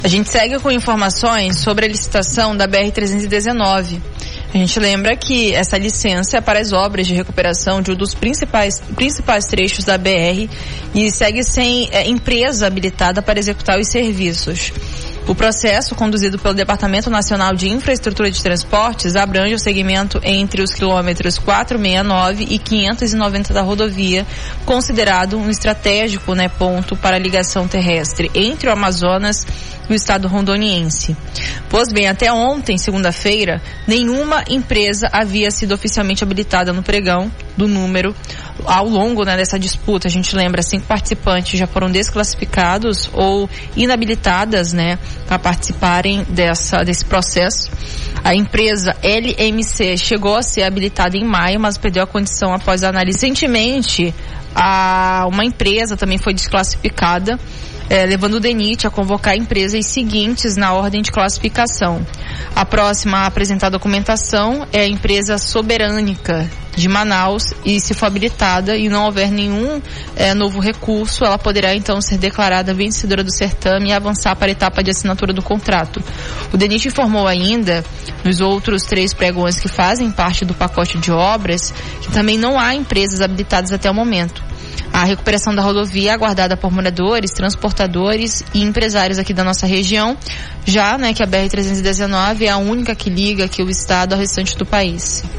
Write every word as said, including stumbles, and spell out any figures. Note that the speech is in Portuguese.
A gente segue com informações sobre a licitação da B R trezentos e dezenove. A gente lembra que essa licença é para as obras de recuperação de um dos principais, principais trechos da B R e segue sem é, empresa habilitada para executar os serviços. O processo, conduzido pelo Departamento Nacional de Infraestrutura de Transportes, abrange o segmento entre os quilômetros quatrocentos e sessenta e nove e quinhentos e noventa da rodovia, considerado um estratégico, né, ponto para a ligação terrestre entre o Amazonas e o estado rondoniense. Pois bem, até ontem, segunda-feira, nenhuma empresa havia sido oficialmente habilitada no pregão do número. Ao longo, né, dessa disputa, a gente lembra, cinco participantes já foram desclassificados ou inabilitadas, né, para participarem dessa, desse processo. A empresa L M C chegou a ser habilitada em maio, mas perdeu a condição após a análise. Recentemente, a, uma empresa também foi desclassificada, É, levando o DENIT a convocar empresas seguintes na ordem de classificação. A próxima a apresentar documentação é a empresa Soberânica de Manaus, e se for habilitada e não houver nenhum é, novo recurso, ela poderá então ser declarada vencedora do certame e avançar para a etapa de assinatura do contrato. O DENIT informou ainda, nos outros três pregões que fazem parte do pacote de obras, que também não há empresas habilitadas até o momento. A recuperação da rodovia é aguardada por moradores, transportadores e empresários aqui da nossa região, já, né, que a B R trezentos e dezenove é a única que liga aqui o estado ao restante do país.